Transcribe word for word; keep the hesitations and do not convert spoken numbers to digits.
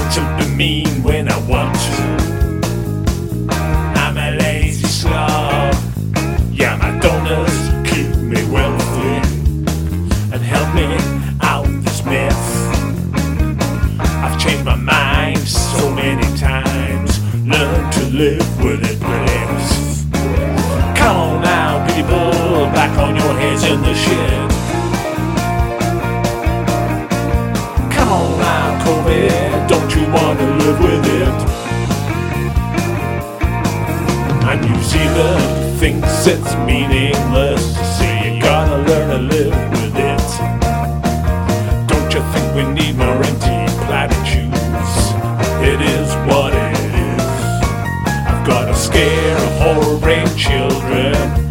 to be mean when I want to. I'm a lazy slob. Yeah, my donors keep me wealthy and help me out this mess. I've changed my mind so many times, learned to live with it, please. Come on now, people, back on your heads in the shit. Come on now, COVID, don't you wanna live with it? And New Zealand thinks it's meaningless, so you gotta learn to live with it. Don't you think we need more empty platitudes? It is what it is. I've got a scare of horror brain children.